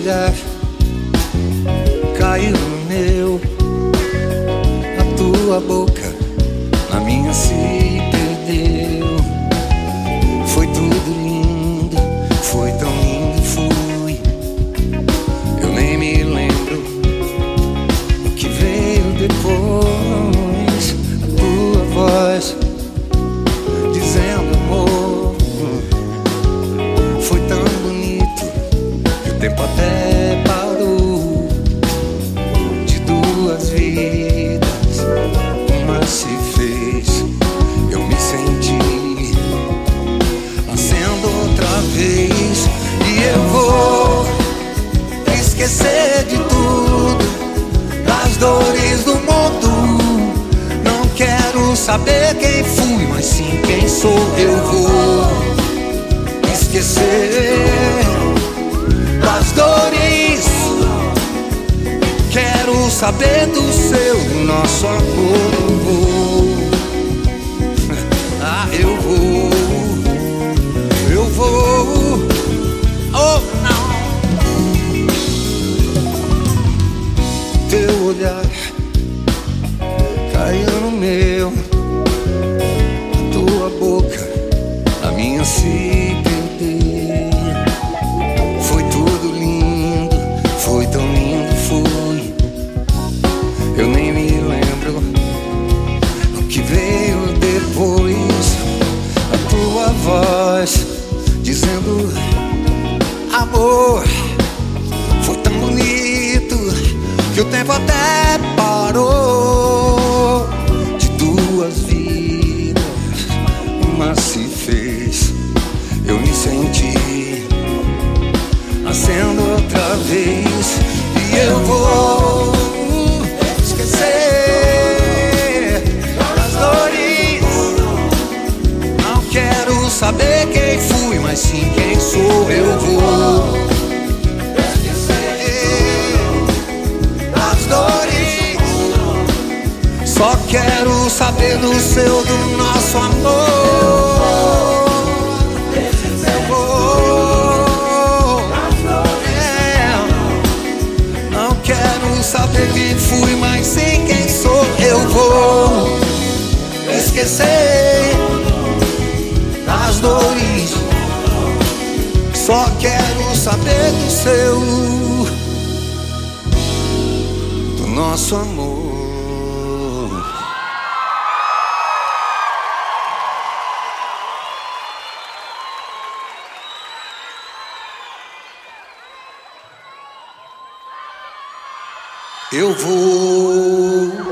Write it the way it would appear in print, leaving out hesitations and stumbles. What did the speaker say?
olhar caiu no meu, a tua boca na minha se perdeu. Foi tudo lindo, foi tão lindo, foi. Eu nem me lembro o que veio depois. A tua voz dizendo amor foi tão bonito que o tempo até parou. De duas vidas uma se fez. Eu me senti nascendo outra vez. E eu vou esquecer de tudo, das dores do mundo. Não quero saber quem fui, mas sim quem sou. Eu vou esquecer das dores. Quero saber do seu, do nosso amor. Eu vou, ah, eu vou, oh não. Teu olhar caiu no meu, a tua boca a minha se perdeu. Foi tudo lindo, foi tão lindo, foi. Eu nem me lembro o que veio depois. A tua voz dizendo amor foi tão bonito que o tempo até parou. De duas vidas uma se fez. Eu me senti nascendo outra vez. E eu vou esquecer das dores. Não quero saber quem fui, mas sim quem sou. Eu vou esquecer das dores. Só quero saber do seu, do nosso amor. Eu vou, não quero saber quem fui, mas sim quem sou. Eu vou esquecer das dores. Só quero saber do seu, do nosso amor. Eu vou